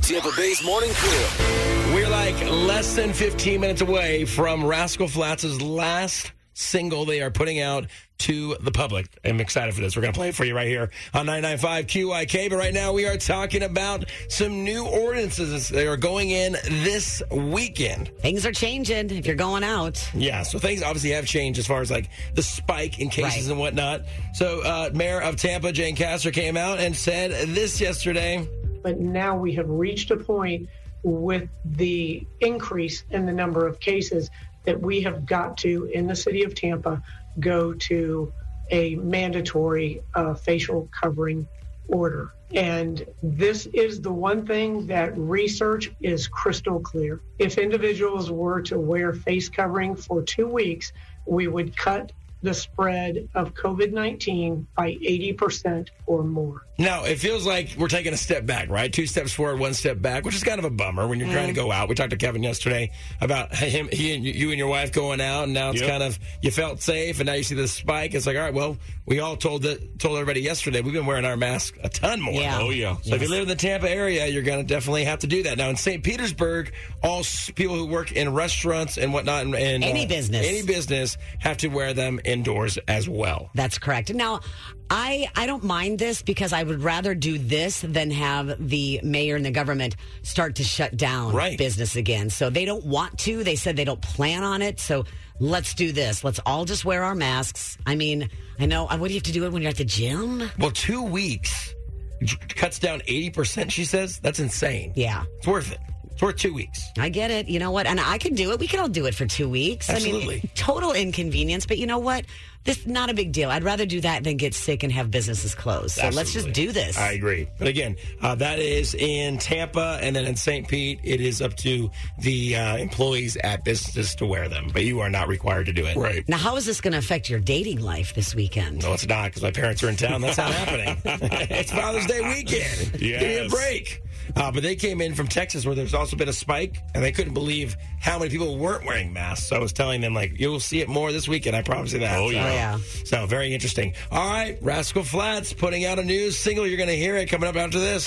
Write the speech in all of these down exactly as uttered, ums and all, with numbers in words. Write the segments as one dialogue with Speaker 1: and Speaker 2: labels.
Speaker 1: Tampa Bay's morning crew.
Speaker 2: We're like less than fifteen minutes away from Rascal Flatts' last single they are putting out to the public. I'm excited for this. We're going to play it for you right here on ninety-nine point five Q I K. But right now we are talking about some new ordinances that are going in this weekend.
Speaker 3: Things are changing if you're going out.
Speaker 2: Yeah, so things obviously have changed as far as like the spike in cases
Speaker 3: Right.
Speaker 2: and whatnot. So uh, Mayor of Tampa, Jane Castor, came out and said this yesterday.
Speaker 4: But now we have reached a point with the increase in the number of cases that we have got to, in the city of Tampa, go to a mandatory uh, facial covering order. And this is the one thing that research is crystal clear. If individuals were to wear face covering for two weeks, we would cut the spread of COVID nineteen by eighty percent or more.
Speaker 2: Now, it feels like we're taking a step back, right? Two steps forward, one step back, which is kind of a bummer when you're mm. trying to go out. We talked to Kevin yesterday about him, he and you and your wife going out, and now it's yep. kind of, you felt safe, and now you see the spike. It's like, all right, well, we all told the, told everybody yesterday we've been wearing our mask a ton more.
Speaker 3: Yeah.
Speaker 5: Oh, yeah.
Speaker 2: So
Speaker 3: yes.
Speaker 2: if you live in the Tampa area, you're going to definitely have to do that. Now, in Saint Petersburg, all s- people who work in restaurants and whatnot, and, and
Speaker 3: any
Speaker 2: uh,
Speaker 3: business,
Speaker 2: any business have to wear them indoors as well.
Speaker 3: That's correct. Now, I, I don't mind this because I would rather do this than have the mayor and the government start to shut down
Speaker 2: right.
Speaker 3: business again. So they don't want to. They said they don't plan on it. So let's do this. Let's all just wear our masks. I mean, I know. What do you have to do it when you're at the gym?
Speaker 2: Well, two weeks cuts down eighty percent, she says. That's insane.
Speaker 3: Yeah.
Speaker 2: It's worth it. It's worth two weeks.
Speaker 3: I get it. You know what? And I can do it. We can all do it for two weeks.
Speaker 2: Absolutely.
Speaker 3: I mean, total inconvenience. But you know what? This is not a big deal. I'd rather do that than get sick and have businesses closed. So
Speaker 2: Absolutely.
Speaker 3: let's just do this.
Speaker 2: I agree. But again, uh, that is in Tampa, and then in Saint Pete, it is up to the uh, employees at businesses to wear them. But you are not required to do it.
Speaker 5: Right.
Speaker 3: Now, how is this going to affect your dating life this weekend?
Speaker 2: No, it's not, because my parents are in town. That's not happening. It's Father's Day weekend.
Speaker 5: Yes.
Speaker 2: Give me a break. Uh, but they came in from Texas, where there's also been a spike, and they couldn't believe how many people weren't wearing masks. So I was telling them, like, you'll see it more this weekend. I promise you that.
Speaker 5: Oh, yeah.
Speaker 3: Oh, yeah.
Speaker 2: So very interesting. All right, Rascal Flatts putting out a new single. You're going to hear it coming up after this.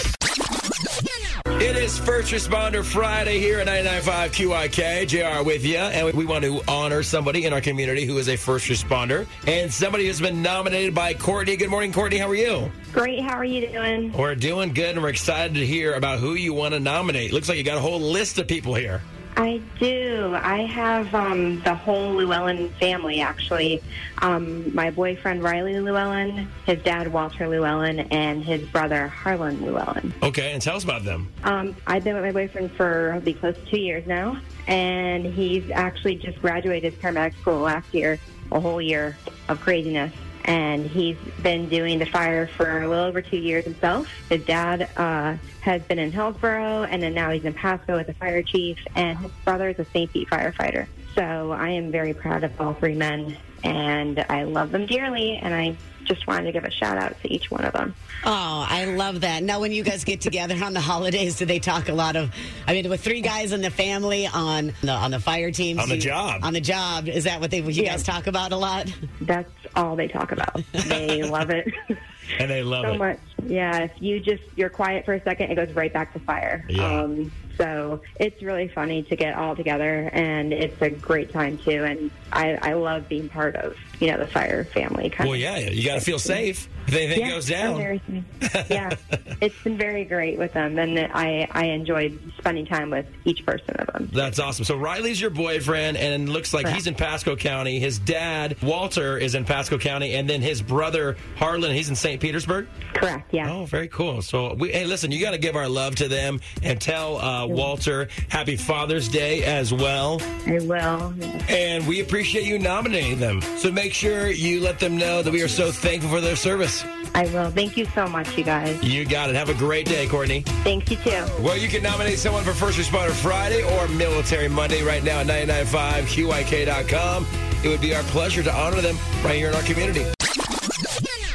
Speaker 2: It is First Responder Friday here at ninety-nine point five Q I K. J R with you, and we want to honor somebody in our community who is a first responder and somebody who's been nominated by Courtney. Good morning, Courtney. How are you?
Speaker 6: Great. How are you doing?
Speaker 2: We're doing good, and we're excited to hear about who you want to nominate. Looks like you got a whole list of people here.
Speaker 6: I do. I have um, the whole Llewellyn family, actually. Um, my boyfriend, Riley Llewellyn, his dad, Walter Llewellyn, and his brother, Harlan Llewellyn.
Speaker 2: Okay, and tell us about them.
Speaker 6: Um, I've been with my boyfriend for, I'll be close to two years now, and he's actually just graduated paramedic school last year, a whole year of craziness. And he's been doing the fire for a little over two years himself. His dad uh, has been in Hillsborough, and then now he's in Pasco as a fire chief, and his brother is a Saint Pete firefighter. So I am very proud of all three men, and I love them dearly, and I just wanted to give a shout-out to each one of them.
Speaker 3: Oh, I love that. Now, when you guys get together on the holidays, do they talk a lot of, I mean, with three guys in the family on the on the fire team?
Speaker 2: On the job.
Speaker 3: On the job. Is that what they, what you
Speaker 6: Yeah.
Speaker 3: guys talk about a lot?
Speaker 6: That's all they talk about. They love it.
Speaker 2: And they love
Speaker 6: so
Speaker 2: it.
Speaker 6: much. Yeah, if you just, you're quiet for a second, it goes right back to fire.
Speaker 2: Yeah.
Speaker 6: Um, so it's really funny to get all together, and it's a great time, too. And I, I love being part of, you know, the fire family. Kind
Speaker 2: Well,
Speaker 6: of.
Speaker 2: yeah, you got to feel safe if anything
Speaker 6: Yeah,
Speaker 2: goes
Speaker 6: they're
Speaker 2: down.
Speaker 6: very safe. Yeah, it's been very great with them, and I, I enjoyed spending time with each person of them.
Speaker 2: That's awesome. So Riley's your boyfriend, and it looks like
Speaker 6: Correct.
Speaker 2: he's in Pasco County. His dad, Walter, is in Pasco County, and then his brother, Harlan, he's in Saint Petersburg?
Speaker 6: Correct, yeah.
Speaker 2: Oh, very cool. So, we, hey, listen, you got to give our love to them and tell uh, Walter happy Father's Day as well.
Speaker 6: I will.
Speaker 2: And we appreciate you nominating them. So make sure you let them know that we are so thankful for their service.
Speaker 6: I will. Thank you so much, you guys.
Speaker 2: You got it. Have a great day, Courtney.
Speaker 6: Thanks, you too.
Speaker 2: Well, you can nominate someone for First Responder Friday or Military Monday right now at ninety-nine point five Q I K dot com. It would be our pleasure to honor them right here in our community.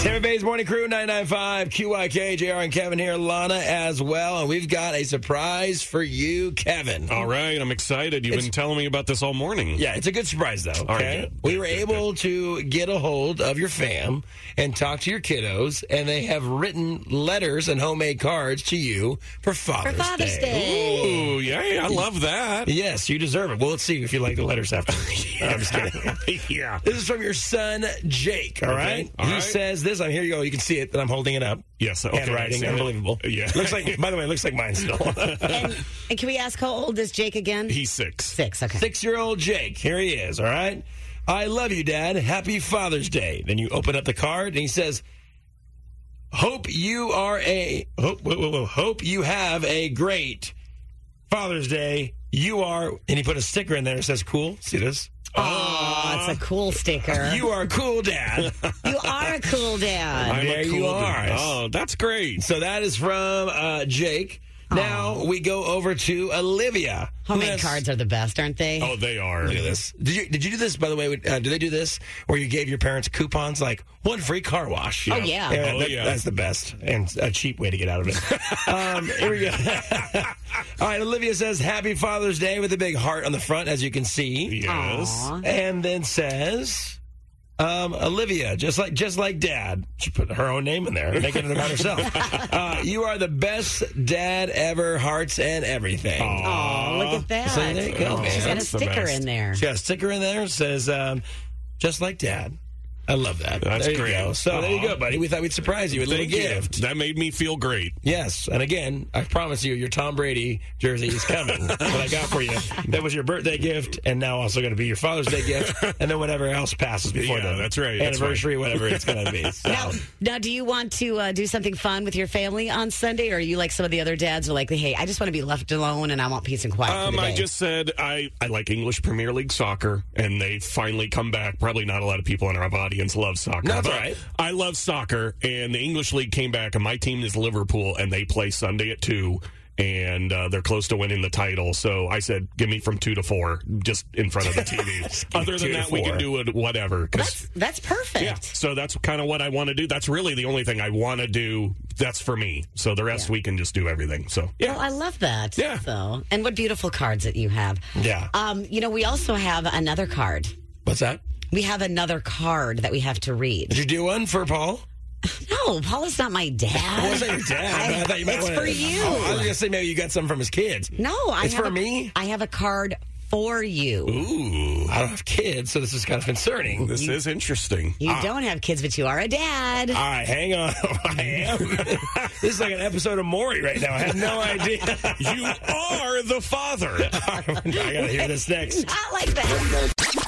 Speaker 2: Tampa Bay's Morning Crew, nine ninety-five Q Y K, J R and Kevin here, Lana as well. And we've got a surprise for you, Kevin.
Speaker 5: All right, I'm excited. You've
Speaker 2: It's-
Speaker 5: been telling me about this all morning.
Speaker 2: Yeah, it's a good surprise, though. Okay,
Speaker 5: All right, good.
Speaker 2: we were
Speaker 5: Good, good,
Speaker 2: able to get a hold of your fam and talk to your kiddos, and they have written letters and homemade cards to you for Father's,
Speaker 3: For Father's Day.
Speaker 5: Ooh, yay, I love that.
Speaker 2: Yes, you deserve it. Well, let's see if you like the letters after. I'm just kidding.
Speaker 5: Yeah.
Speaker 2: This is from your son, Jake, all
Speaker 5: Okay,
Speaker 2: right?
Speaker 5: all
Speaker 2: he
Speaker 5: right.
Speaker 2: says this. I'm here you go. You can see it, that I'm holding it up.
Speaker 5: Yes, okay. I
Speaker 2: Handwriting,
Speaker 5: see it.
Speaker 2: unbelievable.
Speaker 5: Yeah.
Speaker 2: Looks like, by the way, it looks like mine still.
Speaker 3: And, and can we ask how old is Jake again?
Speaker 5: He's six.
Speaker 3: Six, okay.
Speaker 2: Six-year-old Jake. Here he is, all right? I love you, Dad. Happy Father's Day. Then you open up the card, and he says, hope you are a, hope, whoa, whoa, whoa, hope you have a great Father's Day. You are, and he put a sticker in there that says cool. See this?
Speaker 3: Oh, it's a cool sticker.
Speaker 2: You are cool, Dad.
Speaker 3: You are a cool dad.
Speaker 5: I'm
Speaker 2: There
Speaker 5: a cool
Speaker 2: you
Speaker 5: dude.
Speaker 2: are.
Speaker 5: Oh, that's great.
Speaker 2: So that is from uh, Jake. Now we go over to Olivia. who
Speaker 3: Homemade
Speaker 2: has-
Speaker 3: cards are the best, aren't they?
Speaker 5: Oh, they are.
Speaker 2: Look at this. Did you did you do this, by the way? Uh, do they do this where you gave your parents coupons like one free car wash?
Speaker 3: Oh, yeah.
Speaker 2: Yeah,
Speaker 5: Oh,
Speaker 2: that-
Speaker 5: yeah.
Speaker 2: That's the best and a cheap way to get out of it. um, here we go. All right, Olivia says, Happy Father's Day with a big heart on the front, as you can see.
Speaker 5: Yes.
Speaker 3: Aw.
Speaker 2: And then says, um, Olivia, just like just like Dad. She put her own name in there, making it about herself. Uh, you are the best dad ever, hearts and everything.
Speaker 3: Oh, look at that.
Speaker 2: So there you go, man.
Speaker 3: She's got a
Speaker 5: That's the
Speaker 3: sticker
Speaker 5: best.
Speaker 3: in there.
Speaker 2: She got a sticker in there that says, um, just like Dad. I love that.
Speaker 5: That's
Speaker 2: there you
Speaker 5: great.
Speaker 2: go. So there you
Speaker 5: Aw.
Speaker 2: go, buddy. We thought we'd surprise you with a little
Speaker 5: Thank you.
Speaker 2: gift.
Speaker 5: That made me feel great.
Speaker 2: Yes, and again, I promise you, your Tom Brady jersey is coming. What I got for you. That was your birthday gift, and now also going to be your Father's Day gift, and then whatever else passes before
Speaker 5: Yeah,
Speaker 2: that.
Speaker 5: that's right. That's
Speaker 2: Anniversary, whatever it's going to be. So.
Speaker 3: Now, now, do you want to uh, do something fun with your family on Sunday, or are you like some of the other dads are like, hey, I just want to be left alone and I want peace and quiet for
Speaker 5: Um,
Speaker 3: the day?
Speaker 5: I just said I, I like English Premier League soccer, and they finally come back. Probably not a lot of people in our audience love soccer.
Speaker 2: No, that's
Speaker 5: but
Speaker 2: all right.
Speaker 5: I love soccer, and the English League came back, and my team is Liverpool, and they play Sunday at two, and uh, they're close to winning the title. So I said, give me from two to four, just in front of the T V. Other
Speaker 2: two
Speaker 5: than
Speaker 2: to
Speaker 5: that, we
Speaker 2: four.
Speaker 5: can do it whatever. 'cause-
Speaker 3: that's, that's perfect.
Speaker 5: yeah, so that's kind of what I want to do. That's really the only thing I want to do. That's for me. So the rest
Speaker 3: Yeah.
Speaker 5: we can just do everything. So yeah,
Speaker 3: Well, I love that.
Speaker 5: Yeah.
Speaker 3: So, and what beautiful cards that you have.
Speaker 2: Yeah.
Speaker 3: Um, you know, we also have another card.
Speaker 2: What's that?
Speaker 3: We have another card that we have to read.
Speaker 2: Did you do one for Paul?
Speaker 3: No, Paul is not my dad.
Speaker 2: Oh, was that your dad?
Speaker 3: I-
Speaker 2: I thought you might
Speaker 3: it's
Speaker 2: wanna-
Speaker 3: for you.
Speaker 2: Oh, I was going to say maybe you got some from his kids.
Speaker 3: No, I
Speaker 2: It's
Speaker 3: have
Speaker 2: for
Speaker 3: a-
Speaker 2: me?
Speaker 3: I have a card for you.
Speaker 2: Ooh. I don't have kids, so this is kind of concerning.
Speaker 5: this is interesting.
Speaker 3: You don't have kids, but you are a dad.
Speaker 2: All right, hang on. I am. This is like an episode of Maury right now. I had no idea.
Speaker 5: You are the father.
Speaker 2: I got to hear this next.
Speaker 3: Not like that.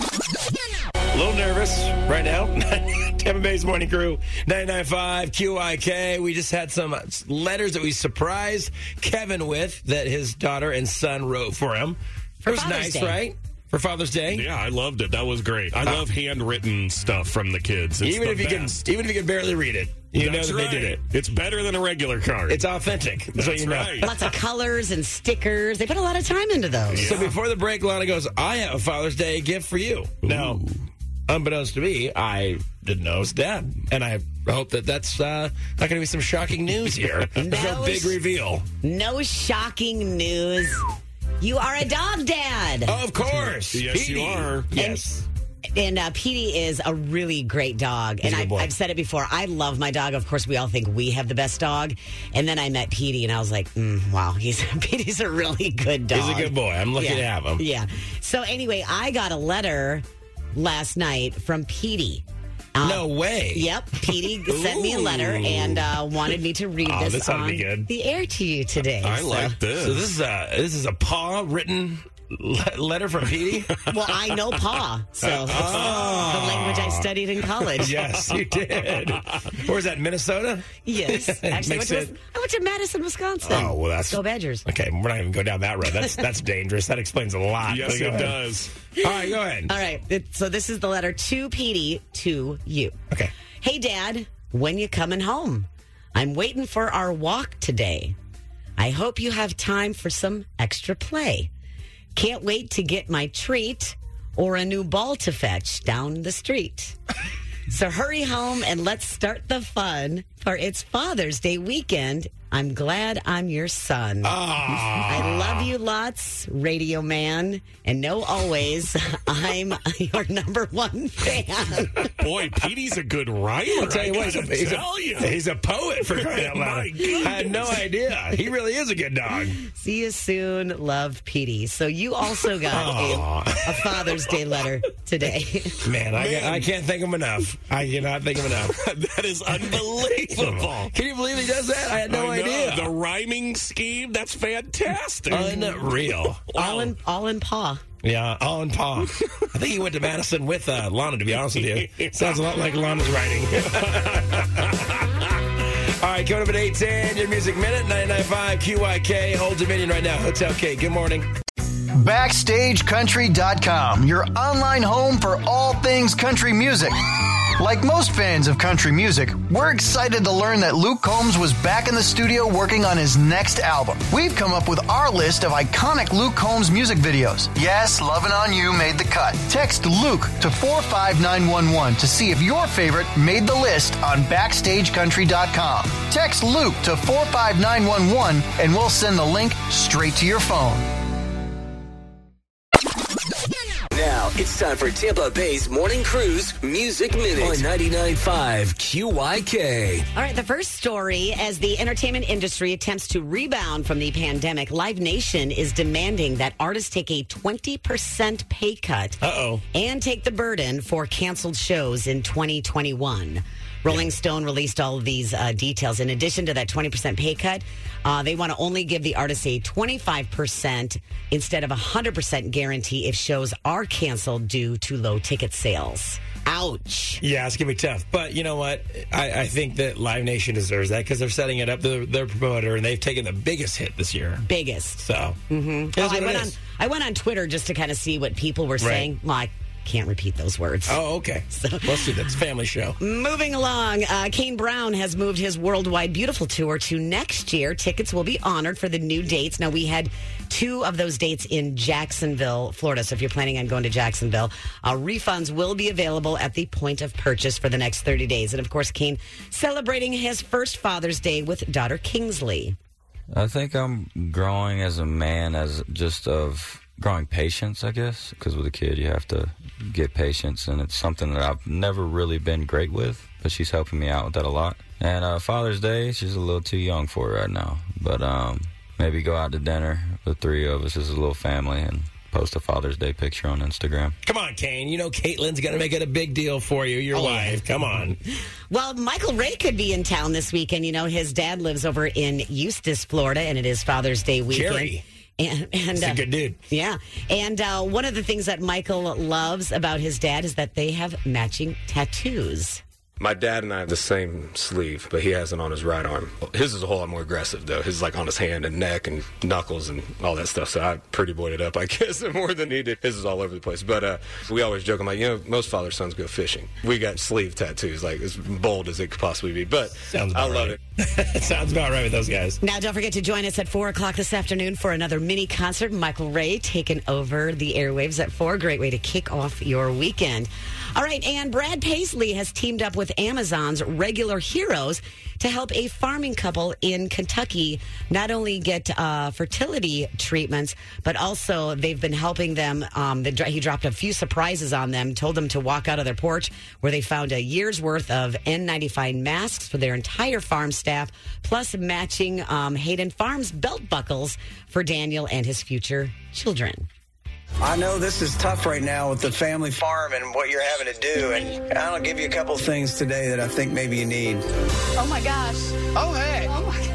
Speaker 2: A little nervous right now. Tampa Bay's Morning Crew, ninety-nine point five Q I K. We just had some letters that we surprised Kevin with that his daughter and son wrote for him.
Speaker 3: For
Speaker 2: it was
Speaker 3: Father's
Speaker 2: nice,
Speaker 3: Day.
Speaker 2: right? For Father's Day.
Speaker 5: Yeah, I loved it. That was great. I love handwritten stuff from the kids. It's
Speaker 2: Even
Speaker 5: the
Speaker 2: if you
Speaker 5: best.
Speaker 2: can, even if you can barely read it, you
Speaker 5: That's
Speaker 2: know that
Speaker 5: right.
Speaker 2: they did it.
Speaker 5: It's better than a regular card.
Speaker 2: It's authentic. That's, what
Speaker 5: That's
Speaker 2: you know.
Speaker 5: right.
Speaker 3: Lots of colors and stickers. They put a lot of time into those.
Speaker 2: So before the break, Lana goes, I have a Father's Day gift for you. Now, unbeknownst to me, I didn't know it was Dad. And I hope that that's uh, not going to be some shocking news here. There's no
Speaker 3: No
Speaker 2: big
Speaker 3: sh-
Speaker 2: reveal.
Speaker 3: No shocking news. You are a dog dad.
Speaker 2: Oh, of course.
Speaker 5: Yes, you
Speaker 2: Petey.
Speaker 5: are.
Speaker 2: Yes.
Speaker 3: And uh, Petey is a really great dog.
Speaker 2: He's
Speaker 3: and
Speaker 2: a good
Speaker 3: I've,
Speaker 2: boy.
Speaker 3: I've said it before. I love my dog. Of course, we all think we have the best dog. And then I met Petey, and I was like, mm, wow, he's Petey's a really good dog.
Speaker 2: He's a good boy. I'm lucky
Speaker 3: yeah.
Speaker 2: to have him.
Speaker 3: Yeah. So anyway, I got a letter last night from Petey. Uh,
Speaker 2: No way.
Speaker 3: Yep, Petey sent me a letter and uh, wanted me to read
Speaker 2: Oh,
Speaker 3: this,
Speaker 2: this ought to
Speaker 3: on
Speaker 2: be good.
Speaker 3: the air to you today.
Speaker 5: I
Speaker 3: So-
Speaker 5: like this.
Speaker 2: So this is a this is a paw written le- letter from Petey.
Speaker 3: Well, I know paw, so it's the language I studied in college.
Speaker 2: Yes, you did. Where's that? Minnesota.
Speaker 3: Yes, actually, I went,
Speaker 2: Makes
Speaker 3: to,
Speaker 2: it-
Speaker 3: I went to Madison, Wisconsin.
Speaker 2: Oh well, that's
Speaker 3: Go Badgers.
Speaker 2: Okay, we're not even go down that road. That's that's dangerous. That explains a lot.
Speaker 5: yes,
Speaker 2: But go
Speaker 5: it
Speaker 2: ahead.
Speaker 5: does.
Speaker 2: All right, go ahead.
Speaker 3: All right, it, so this is the letter to Petey to you.
Speaker 2: Okay.
Speaker 3: Hey, Dad, when you coming home? I'm waiting for our walk today. I hope you have time for some extra play. Can't wait to get my treat or a new ball to fetch down the street. So hurry home and let's start the fun for it's Father's Day weekend. I'm glad I'm your son.
Speaker 2: Ah.
Speaker 3: I love you lots, Radio Man. And know always, I'm your number one fan.
Speaker 5: Boy, Petey's a good writer.
Speaker 2: I'll tell you
Speaker 5: I
Speaker 2: what, he's a,
Speaker 5: gotta
Speaker 2: he's,
Speaker 5: tell
Speaker 2: a,
Speaker 5: you.
Speaker 2: he's a poet for crying out loud.
Speaker 5: My goodness.
Speaker 2: I had no idea. He really is a good dog.
Speaker 3: See you soon. Love, Petey. So you also got a, a Father's Day letter today.
Speaker 2: Man, I,
Speaker 5: Man.
Speaker 2: I can't thank him enough. I cannot thank him enough.
Speaker 5: That is unbelievable.
Speaker 2: Can you believe he does that? I had no
Speaker 5: I know.
Speaker 2: idea.
Speaker 5: The rhyming scheme, that's fantastic.
Speaker 2: Unreal.
Speaker 3: All in all in paw.
Speaker 2: Yeah, all in paw. I think he went to Madison with uh, Lana, to be honest with you. Sounds a lot like Lana's writing. All right, coming up at eight ten, your Music Minute, ninety-nine point five Q Y K. Hold Dominion right now. Hotel K, good morning.
Speaker 7: Backstage Country dot com, your online home for all things country music. Like most fans of country music, we're excited to learn that Luke Combs was back in the studio working on his next album. We've come up with our list of iconic Luke Combs music videos. Yes, Lovin' On You made the cut. Text Luke to four five nine one one to see if your favorite made the list on Backstage Country dot com. Text Luke to four five nine one one and we'll send the link straight to your phone.
Speaker 1: Now it's time for Tampa Bay's Morning Cruise Music Minute on ninety-nine point five Q Y K.
Speaker 3: All right, the first story, as the entertainment industry attempts to rebound from the pandemic, Live Nation is demanding that artists take a twenty percent pay cut
Speaker 2: Uh-oh.
Speaker 3: and take the burden for canceled shows in twenty twenty-one. Rolling Stone released all of these uh, details. In addition to that twenty percent pay cut, uh, they want to only give the artists a twenty-five percent instead of a one hundred percent guarantee if shows are canceled due to low ticket sales. Ouch.
Speaker 2: Yeah, it's going to be tough. But you know what? I, I think that Live Nation deserves that because they're setting it up. They're their promoter, and they've taken the biggest hit this year.
Speaker 3: Biggest.
Speaker 2: So,
Speaker 3: Mm-hmm.
Speaker 2: Here's
Speaker 3: Oh, I,
Speaker 2: what it
Speaker 3: went on,
Speaker 2: is.
Speaker 3: I went on Twitter just to kind of see what people were
Speaker 2: Right.
Speaker 3: saying. Well, I can't repeat those words.
Speaker 2: Oh, okay. Let's see. That's a family show.
Speaker 3: Moving along, uh, Kane Brown has moved his Worldwide Beautiful Tour to next year. Tickets will be honored for the new dates. Now, we had two of those dates in Jacksonville, Florida. So if you're planning on going to Jacksonville, uh, refunds will be available at the point of purchase for the next thirty days. And of course, Kane celebrating his first Father's Day with daughter Kingsley.
Speaker 8: I think I'm growing as a man, as just of growing patience, I guess, because with a kid you have to get patience, and it's something that I've never really been great with, but she's helping me out with that a lot. And uh, Father's Day, she's a little too young for it right now, but um, maybe go out to dinner, the three of us as a little family, and post a Father's Day picture on Instagram.
Speaker 2: Come on, Kane. You know Caitlin's going to make it a big deal for you, your
Speaker 3: Oh,
Speaker 2: wife.
Speaker 3: yeah.
Speaker 2: Come on.
Speaker 3: Well, Michael Ray could be in town this weekend. You know, his dad lives over in Eustis, Florida, and it is Father's Day weekend.
Speaker 2: Jerry.
Speaker 3: And, and
Speaker 2: He's a
Speaker 3: uh,
Speaker 2: good dude.
Speaker 3: Yeah. And uh, one of the things that Michael loves about his dad is that they have matching tattoos.
Speaker 9: My dad and I have the same sleeve, but he has it on his right arm. His is a whole lot more aggressive, though. His is like on his hand and neck and knuckles and all that stuff. So I pretty boyed it up, I guess, more than he did. His is all over the place. But uh, we always joke, I'm like, you know, most father sons go fishing. We got sleeve tattoos, like as bold as it could possibly be. But
Speaker 2: Sounds
Speaker 9: I
Speaker 2: about
Speaker 9: love
Speaker 2: right.
Speaker 9: it.
Speaker 2: Sounds about right with those guys.
Speaker 3: Now, don't forget to join us at four o'clock this afternoon for another mini concert. Michael Ray taking over the airwaves at four. Great way to kick off your weekend. All right, and Brad Paisley has teamed up with Amazon's Regular Heroes to help a farming couple in Kentucky not only get uh, fertility treatments, but also they've been helping them. Um, the, he dropped a few surprises on them, told them to walk out of their porch where they found a year's worth of N ninety-five masks for their entire farm staff, plus matching um, Hayden Farms belt buckles for Daniel and his future children.
Speaker 10: I know this is tough right now with the family farm and what you're having to do, and I'll give you a couple things today that I think maybe you need.
Speaker 11: Oh my gosh.
Speaker 10: Oh, hey.
Speaker 11: Oh my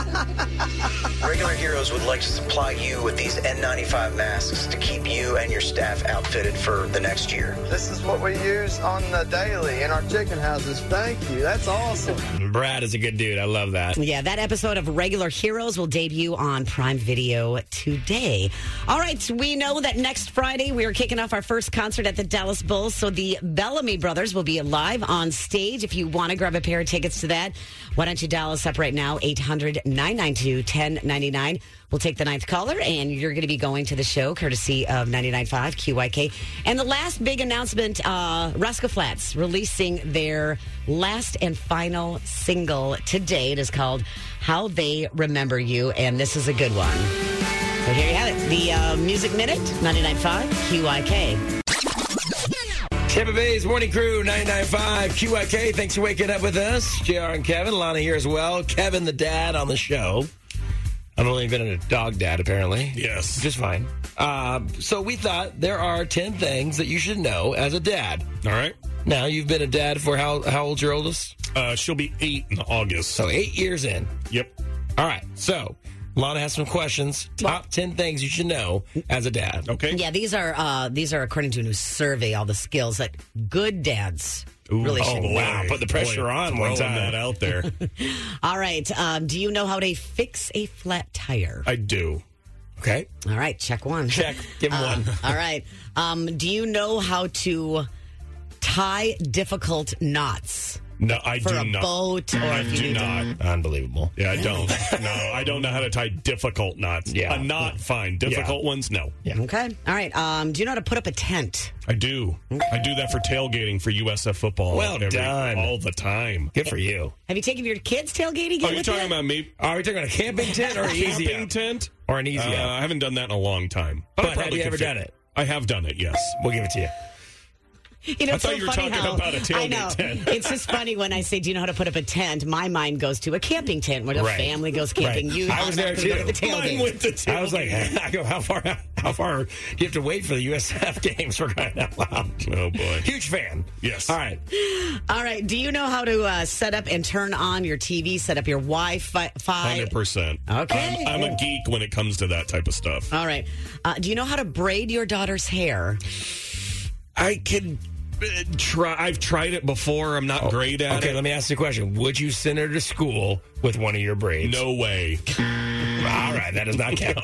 Speaker 11: gosh.
Speaker 10: Regular Heroes would like to supply you with these N ninety-five masks to keep you and your staff outfitted for the next year.
Speaker 12: This is what we use on the daily in our chicken houses. Thank you. That's awesome.
Speaker 2: Brad is a good dude. I love that.
Speaker 3: Yeah, that episode of Regular Heroes will debut on Prime Video today. All right, we know that next Friday we are kicking off our first concert at the Dallas Bulls, so the Bellamy Brothers will be live on stage. If you want to grab a pair of tickets to that, why don't you dial us up right now, eight hundred, nine nine two, one oh nine nine. We'll take the ninth caller, and you're going to be going to the show courtesy of ninety-nine point five Q Y K. And the last big announcement, uh, Rascal Flatts releasing their last and final single today. It is called How They Remember You, and this is a good one. So here you have it, the uh, Music Minute, ninety-nine point five Q Y K.
Speaker 2: Tampa Bay's Morning Crew, ninety-nine point five Q Y K. Thanks for waking up with us. J R and Kevin. Lana here as well. Kevin, the dad, on the show. I've only been a dog dad, apparently.
Speaker 5: Yes.
Speaker 2: Just fine. Um, so we thought there are ten things that you should know as a dad.
Speaker 5: All right.
Speaker 2: Now, you've been a dad for how, how old's your oldest?
Speaker 5: Uh, she'll be eight in August.
Speaker 2: So eight years in.
Speaker 5: Yep.
Speaker 2: All right. So Lana has some questions. Top ten things you should know as a dad.
Speaker 5: Okay.
Speaker 3: Yeah, these are uh, these are according to a new survey, all the skills that good dads
Speaker 5: Ooh,
Speaker 3: really
Speaker 5: oh,
Speaker 3: should
Speaker 5: boy.
Speaker 3: know.
Speaker 2: Wow, put the pressure
Speaker 5: Boy,
Speaker 2: on one
Speaker 5: throwing
Speaker 2: time.
Speaker 5: that out there.
Speaker 3: All right. Um, do you know how to fix a flat tire?
Speaker 5: I do.
Speaker 2: Okay.
Speaker 3: All right. Check one.
Speaker 2: Check. Give him
Speaker 3: Uh,
Speaker 2: one.
Speaker 3: all right. Um, do you know how to tie difficult knots?
Speaker 5: No, I
Speaker 3: For
Speaker 5: do
Speaker 3: a
Speaker 5: not.
Speaker 3: boat or
Speaker 5: I
Speaker 3: if you
Speaker 5: do
Speaker 3: need to-
Speaker 5: not.
Speaker 2: Unbelievable.
Speaker 5: Yeah, I don't. No, I don't know how to tie difficult knots.
Speaker 2: Yeah.
Speaker 5: A knot, fine. Difficult ones, no.
Speaker 2: Yeah.
Speaker 3: Okay. All right. Um, do you know how to put up a tent?
Speaker 5: I do. I do that for tailgating for U S F football.
Speaker 2: Well
Speaker 5: every-
Speaker 2: done.
Speaker 5: All the time.
Speaker 2: Good for you.
Speaker 3: Have you taken your kids tailgating?
Speaker 5: Are
Speaker 3: yet
Speaker 5: you
Speaker 3: with
Speaker 5: talking
Speaker 3: you?
Speaker 5: about me?
Speaker 2: Are we talking about a camping tent or an easy
Speaker 5: Camping
Speaker 2: up?
Speaker 5: tent?
Speaker 2: Or an easy
Speaker 5: Uh,
Speaker 2: up?
Speaker 5: I haven't done that in a long time.
Speaker 2: But
Speaker 5: I
Speaker 2: have
Speaker 5: probably
Speaker 2: you
Speaker 5: could
Speaker 2: ever
Speaker 5: fit-
Speaker 2: done it?
Speaker 5: I have done it, yes.
Speaker 2: We'll give it to you.
Speaker 3: You know,
Speaker 5: I
Speaker 3: it's
Speaker 5: thought
Speaker 3: so
Speaker 5: you were
Speaker 3: funny
Speaker 5: talking
Speaker 3: how,
Speaker 5: about a tailgate
Speaker 3: I know.
Speaker 5: tent.
Speaker 3: It's just funny when I say, do you know how to put up a tent? My mind goes to a camping tent where the
Speaker 2: Right.
Speaker 3: family goes camping.
Speaker 2: Right.
Speaker 3: You
Speaker 2: I was there,
Speaker 3: automatically go
Speaker 2: too.
Speaker 3: to the tailgate.
Speaker 5: Mine went to tailgate.
Speaker 2: I was like, I go, how far? How far do you have to wait for the U S F games for crying out loud?
Speaker 5: Oh, boy.
Speaker 2: Huge fan.
Speaker 5: Yes.
Speaker 2: All right.
Speaker 3: All right. Do you know how to uh, set up and turn on your T V, set up your Wi-Fi?
Speaker 5: one hundred percent.
Speaker 3: Okay.
Speaker 5: I'm, I'm a geek when it comes to that type of stuff.
Speaker 3: All right. Uh, do you know how to braid your daughter's hair?
Speaker 5: I can uh, try. I've tried it before. I'm not great at
Speaker 2: Okay,
Speaker 5: it.
Speaker 2: let me ask you a question. Would you send her to school with one of your braids?
Speaker 5: No way.
Speaker 2: All right, that does not count.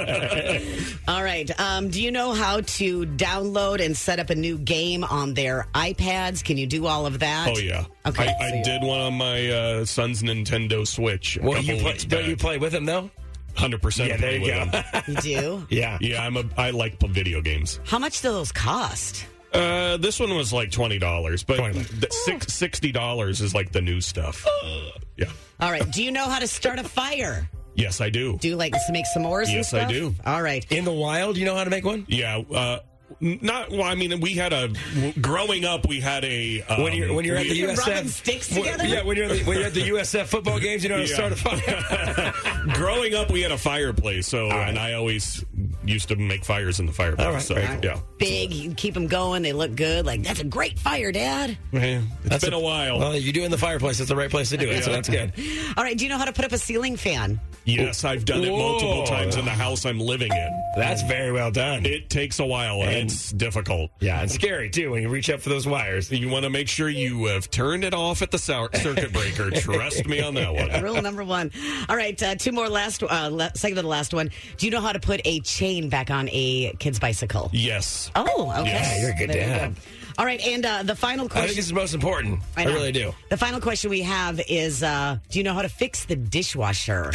Speaker 3: All right. Um, do you know how to download and set up a new game on their iPads? Can you do all of that?
Speaker 5: Oh, yeah.
Speaker 3: Okay,
Speaker 5: I,
Speaker 3: so
Speaker 5: I
Speaker 3: you-
Speaker 5: did one on my uh, son's Nintendo Switch. A
Speaker 2: well,
Speaker 5: couple
Speaker 2: you play,
Speaker 5: weeks
Speaker 2: don't
Speaker 5: back.
Speaker 2: you play with him, though?
Speaker 5: one hundred percent.
Speaker 2: Yeah, there you go.
Speaker 3: You do?
Speaker 2: Yeah.
Speaker 5: Yeah, I'm a. I like video games.
Speaker 3: How much do those cost?
Speaker 5: Uh, this one was like twenty dollars, but
Speaker 2: twenty
Speaker 5: the six, sixty dollars is like the new stuff. Yeah.
Speaker 3: All right. Do you know how to start a fire?
Speaker 5: Yes, I do.
Speaker 3: Do you like to make s'mores? and
Speaker 5: Yes, I
Speaker 3: stuff?
Speaker 5: do.
Speaker 3: All right.
Speaker 2: In the wild, you know how to make one?
Speaker 5: Yeah. Uh, not. Well, I mean, we had a. Growing up, we had a. Um,
Speaker 2: When you're when you're at the
Speaker 5: we-
Speaker 2: U S F
Speaker 3: rubbing sticks together?
Speaker 2: Yeah, when you're, at the, when you're at the U S F football games, you know how to
Speaker 5: Yeah.
Speaker 2: start a fire.
Speaker 5: Growing up, we had a fireplace, so
Speaker 2: right.
Speaker 5: and I always used to make fires in the fireplace.
Speaker 2: All right,
Speaker 5: so,
Speaker 2: very cool.
Speaker 5: yeah.
Speaker 3: Big. You keep them going. They look good. Like, that's a great fire, Dad.
Speaker 5: It's
Speaker 2: That's
Speaker 5: been a, while.
Speaker 2: Well, you do it in the fireplace. It's the right place to do it, so
Speaker 5: Yeah.
Speaker 2: that's good.
Speaker 3: All right. Do you know how to put up a ceiling fan?
Speaker 5: Yes, I've done it multiple
Speaker 2: Whoa.
Speaker 5: times in the house I'm living in.
Speaker 2: That's very well done.
Speaker 5: It takes a while, and
Speaker 2: And-
Speaker 5: it's difficult.
Speaker 2: Yeah, it's scary, too, when you reach up for those wires.
Speaker 5: You want to make sure you have turned it off at the sou- circuit breaker. Trust me on that one.
Speaker 3: Rule number one. All right. Uh, two more last, uh, la- second to the last one. Do you know how to put a chain back on a kid's bicycle?
Speaker 5: Yes.
Speaker 3: Oh, okay.
Speaker 5: Yeah,
Speaker 2: you're a good
Speaker 3: There you
Speaker 2: dad.
Speaker 3: go. All right. And uh, the final
Speaker 2: I
Speaker 3: question.
Speaker 2: think this is most important. I,
Speaker 3: know.
Speaker 2: really do.
Speaker 3: The final question we have is uh, do you know how to fix the dishwasher?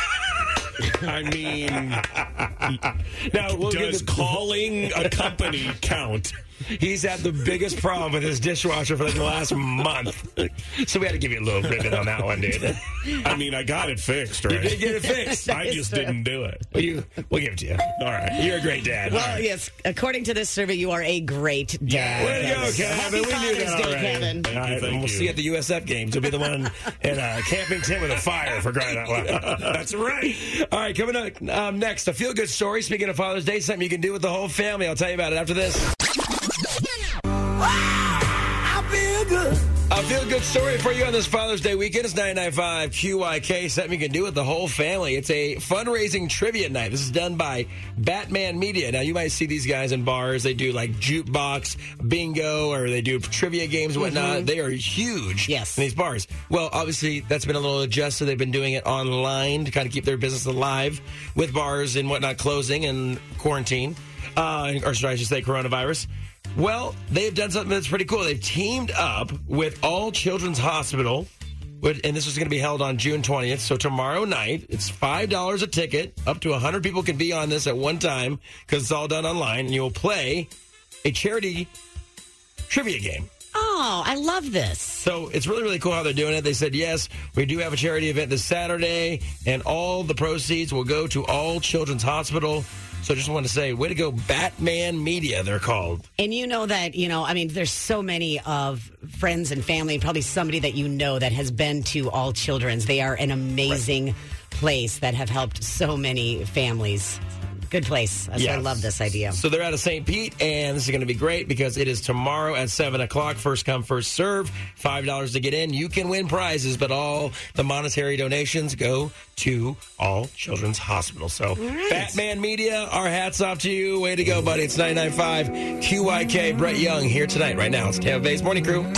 Speaker 5: I mean,
Speaker 2: Now, we'll give
Speaker 5: does
Speaker 2: this-
Speaker 5: calling a company count?
Speaker 2: He's had the biggest problem with his dishwasher for like the last month. So we had to give you a little ribbon on that one, dude.
Speaker 5: I mean, I got it fixed, right?
Speaker 2: You did get it fixed.
Speaker 5: I just didn't do it.
Speaker 2: Well, you, we'll give it to you.
Speaker 5: All right.
Speaker 2: You're a great dad.
Speaker 3: Well,
Speaker 2: All right.
Speaker 3: yes. According to this survey, you are a great dad.
Speaker 2: Way to go, Kevin.
Speaker 3: Happy
Speaker 2: We knew
Speaker 3: Father's
Speaker 2: that
Speaker 3: Day,
Speaker 2: already.
Speaker 3: Kevin.
Speaker 5: Thank
Speaker 2: All
Speaker 5: you,
Speaker 2: right,
Speaker 5: thank
Speaker 2: and we'll
Speaker 5: you.
Speaker 2: see you at the U S F games. You'll be the one in a camping tent with a fire, for crying out loud.
Speaker 5: That's right.
Speaker 2: All right, coming up um, next, a feel-good story. Speaking of Father's Day, something you can do with the whole family. I'll tell you about it after this. I feel good. A feel-good story for you on this Father's Day weekend. It's ninety-nine point five Q Y K, something you can do with the whole family. It's a fundraising trivia night. This is done by Batman Media. Now, you might see these guys in bars. They do, like, jukebox, bingo, or they do trivia games and whatnot.
Speaker 3: Mm-hmm.
Speaker 2: They are huge
Speaker 3: Yes.
Speaker 2: in these bars. Well, obviously, that's been a little adjusted. They've been doing it online to kind of keep their business alive with bars and whatnot closing and quarantine. Uh, or should I just say coronavirus? Well, they've done something that's pretty cool. They've teamed up with All Children's Hospital and this is going to be held on June twentieth. So tomorrow night, it's five dollars a ticket. Up to one hundred people can be on this at one time because it's all done online. And you'll play a charity trivia game.
Speaker 3: Oh, I love this.
Speaker 2: So it's really, really cool how they're doing it. They said, yes, we do have a charity event this Saturday, and all the proceeds will go to All Children's Hospital. So I just want to say, way to go, Batman Media, they're called.
Speaker 3: And you know that, you know, I mean, there's so many of friends and family, probably somebody that you know that has been to All Children's. They are an amazing right. place that have helped so many families. Good place. So yes. I love this idea.
Speaker 2: So they're out of Saint Pete, and this is going to be great because it is tomorrow at seven o'clock. First come, first serve. five dollars to get in. You can win prizes, but all the monetary donations go to All Children's Hospital. So, right. Batman Media, our hats off to you. Way to go, buddy. It's ninety-nine point five Q Y K. Brett Young here tonight. Right now, it's Tampa Bay's Morning Crew.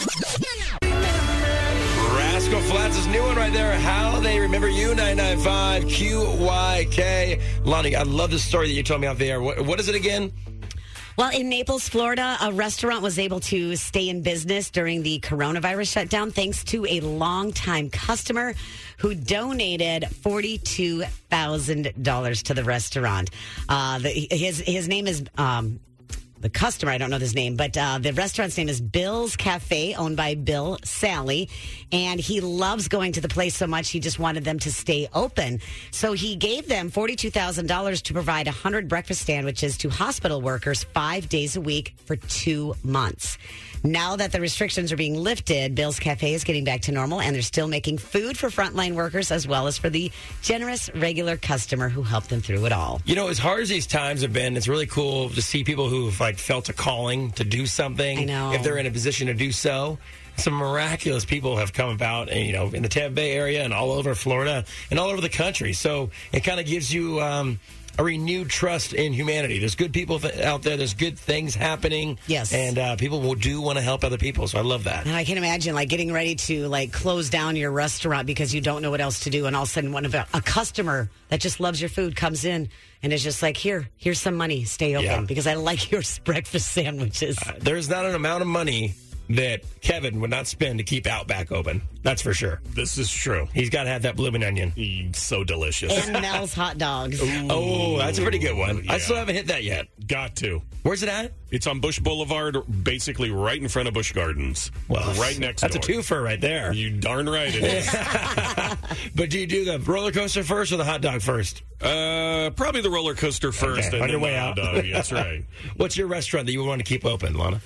Speaker 2: Rascal Flats' new one right there. How They Remember You, ninety-nine point five Q Y K. Lonnie, I love this story that you told me off the air. What, what is it again?
Speaker 3: Well, in Naples, Florida, a restaurant was able to stay in business during the coronavirus shutdown thanks to a longtime customer who donated forty-two thousand dollars to the restaurant. Uh, the, his, his name is... Um, The customer, I don't know his name, but uh, the restaurant's name is Bill's Cafe, owned by Bill Sally. And he loves going to the place so much, he just wanted them to stay open. So he gave them forty-two thousand dollars to provide one hundred breakfast sandwiches to hospital workers five days a week for two months. Now that the restrictions are being lifted, Bill's Cafe is getting back to normal, and they're still making food for frontline workers as well as for the generous regular customer who helped them through it all.
Speaker 2: You know, as hard as these times have been, it's really cool to see people who've like felt a calling to do something.
Speaker 3: I know.
Speaker 2: If they're in a position to do so. Some miraculous people have come about, and, you know, in the Tampa Bay area and all over Florida and all over the country. So it kind of gives you um, a renewed trust in humanity. There's good people th- out there. There's good things happening.
Speaker 3: Yes.
Speaker 2: And uh, people will do want to help other people. So I love that.
Speaker 3: And I can imagine, like, getting ready to, like, close down your restaurant because you don't know what else to do. And all of a sudden, one of a, a customer that just loves your food comes in and is just like, here, here's some money. Stay open yeah. because I like your breakfast sandwiches.
Speaker 2: Uh, there's not an amount of money that Kevin would not spend to keep Outback open. That's for sure.
Speaker 5: This is true.
Speaker 2: He's got to have that blooming onion.
Speaker 5: He's so delicious.
Speaker 3: And Mel's hot dogs.
Speaker 2: Ooh, oh, that's a pretty good one.
Speaker 5: Yeah.
Speaker 2: I still haven't hit that yet.
Speaker 5: Got to.
Speaker 2: Where's it at?
Speaker 5: It's on Bush Boulevard, basically right in front of Busch Gardens.
Speaker 2: Well,
Speaker 5: right next
Speaker 2: that's
Speaker 5: door.
Speaker 2: That's a twofer right there.
Speaker 5: You darn right it is.
Speaker 2: But do you do the roller coaster first or the hot dog first?
Speaker 5: Uh, probably the roller coaster first.
Speaker 2: Okay,
Speaker 5: and
Speaker 2: on your
Speaker 5: then
Speaker 2: way
Speaker 5: the
Speaker 2: out.
Speaker 5: Hot dog. That's right.
Speaker 2: What's your restaurant that you would want to keep open, Lana?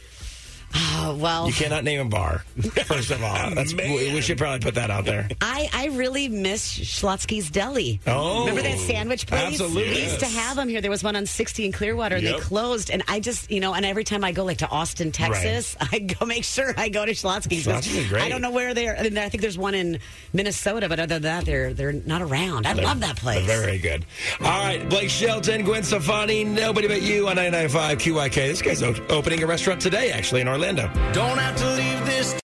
Speaker 3: Oh, well.
Speaker 2: You cannot name a bar, first of all. That's, we, we should probably put that out there.
Speaker 3: I, I really miss Schlotsky's Deli.
Speaker 2: Oh.
Speaker 3: Remember that sandwich place?
Speaker 2: Absolutely.
Speaker 3: We used to have them here. There was one on sixty in Clearwater, and
Speaker 5: Yep.
Speaker 3: they closed. And I just, you know, and every time I go, like, to Austin, Texas, right. I go make sure I go to Schlotsky's.
Speaker 2: Schlotsky's is great.
Speaker 3: I don't know where they're. I, mean, I think there's one in Minnesota, but other than that, they're, they're not around. I
Speaker 2: they're,
Speaker 3: love that place.
Speaker 2: They're very good. All right, Blake Shelton, Gwen Stefani, Nobody But You on ninety-nine point five Q Y K. This guy's opening a restaurant today, actually, in Orlando.
Speaker 1: Don't have to leave this.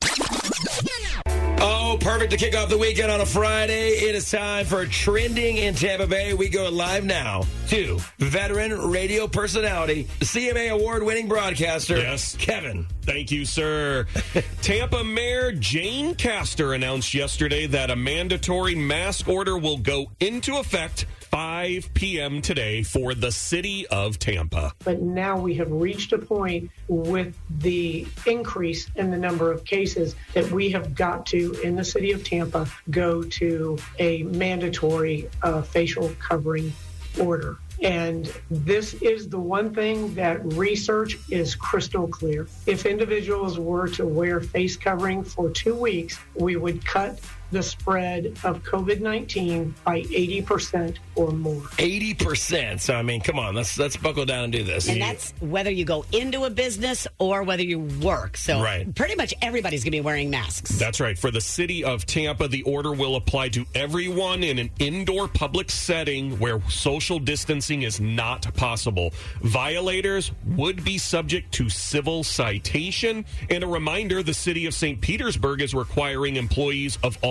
Speaker 2: Oh, perfect to kick off the weekend on a Friday. It is time for Trending in Tampa Bay. We go live now to veteran radio personality, C M A award-winning broadcaster,
Speaker 5: yes.
Speaker 2: Kevin.
Speaker 5: Thank you, sir. Tampa Mayor Jane Castor announced yesterday that a mandatory mask order will go into effect five p.m. today for the city of Tampa.
Speaker 4: But now we have reached a point with the increase in the number of cases that we have got to, in the city of Tampa, go to a mandatory uh, facial covering order. And this is the one thing that research is crystal clear. If individuals were to wear face covering for two weeks, we would cut the spread of COVID nineteen by eighty percent or more.
Speaker 2: eighty percent. So, I mean, come on, let's let's buckle down and do this.
Speaker 3: And that's whether you go into a business or whether you work. So
Speaker 2: right.
Speaker 3: pretty much everybody's going to be wearing masks.
Speaker 5: That's right. For the city of Tampa, the order will apply to everyone in an indoor public setting where social distancing is not possible. Violators would be subject to civil citation. And a reminder, the city of Saint Petersburg is requiring employees of all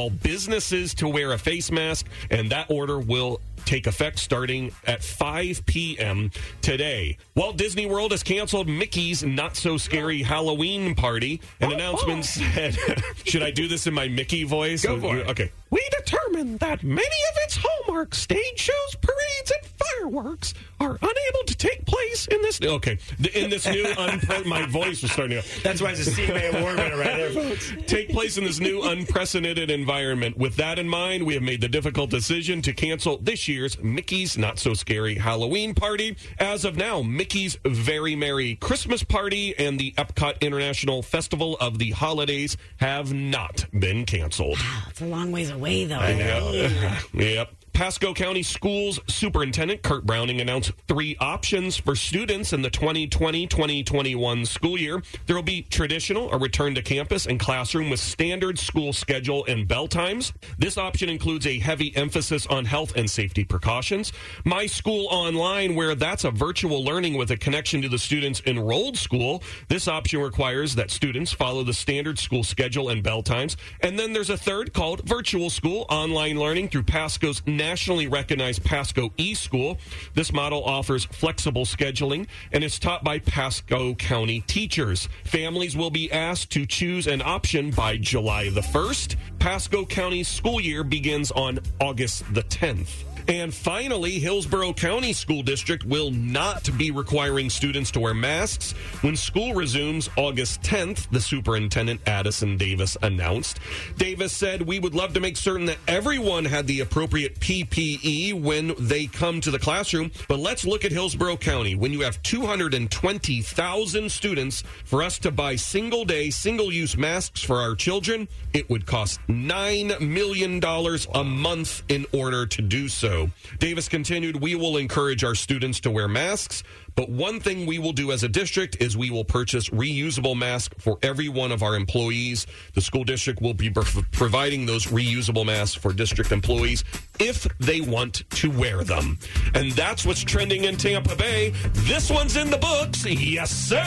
Speaker 5: all businesses to wear a face mask, and that order will take effect starting at five p.m. today. Walt Disney World has canceled Mickey's Not So Scary Halloween Party. An oh, announcement oh. said, should I do this in my Mickey voice?
Speaker 2: Go for it.
Speaker 5: Okay. We determined that many of its hallmark stage shows, parades, and fireworks are unable to take place in this. Okay, in this new unpre- my voice was starting to go.
Speaker 2: That's why it's a C M A award winner right there, folks.
Speaker 5: Take place in this new unprecedented environment. With that in mind, we have made the difficult decision to cancel this year's Mickey's Not So Scary Halloween Party. As of now, Mickey's Very Merry Christmas Party and the Epcot International Festival of the Holidays have not been canceled.
Speaker 3: Wow, it's a long ways away, though.
Speaker 5: I know. Yep. Pasco County Schools Superintendent Kurt Browning announced three options for students in the twenty twenty twenty twenty-one school year. There will be traditional, a return to campus and classroom with standard school schedule and bell times. This option includes a heavy emphasis on health and safety precautions. My School Online, where that's a virtual learning with a connection to the student's enrolled school. This option requires that students follow the standard school schedule and bell times. And then there's a third called Virtual School, online learning through Pasco's nationally recognized Pasco eSchool. This model offers flexible scheduling and is taught by Pasco County teachers. Families will be asked to choose an option by July the first. Pasco County school year begins on August the tenth. And finally, Hillsborough County School District will not be requiring students to wear masks when school resumes August tenth, the superintendent, Addison Davis, announced. Davis said, we would love to make certain that everyone had the appropriate P P E when they come to the classroom, but let's look at Hillsborough County. When you have two hundred twenty thousand students, for us to buy single-day, single-use masks for our children, it would cost nine million dollars a month in order to do so. Davis continued, we will encourage our students to wear masks, but one thing we will do as a district is we will purchase reusable masks for every one of our employees. The school district will be providing those reusable masks for district employees if they want to wear them. And that's what's trending in Tampa Bay. This one's in the books. Yes, sir.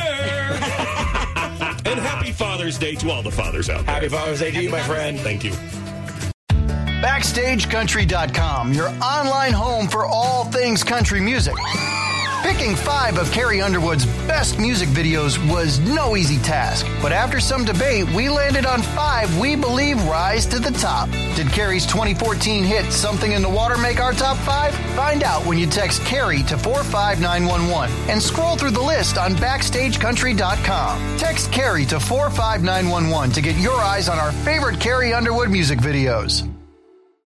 Speaker 5: And happy Father's Day to all the fathers out there.
Speaker 2: Happy Father's Day to you, my friend.
Speaker 5: Thank you.
Speaker 7: Backstage Country dot com, your online home for all things country music. Picking five of Carrie Underwood's best music videos was no easy task, but after some debate, we landed on five we believe rise to the top. Did Carrie's twenty fourteen hit Something in the Water make our top five? Find out when you text Carrie to four five nine one one and scroll through the list on Backstage Country dot com. Text Carrie to four five nine one one to get your eyes on our favorite Carrie Underwood music videos.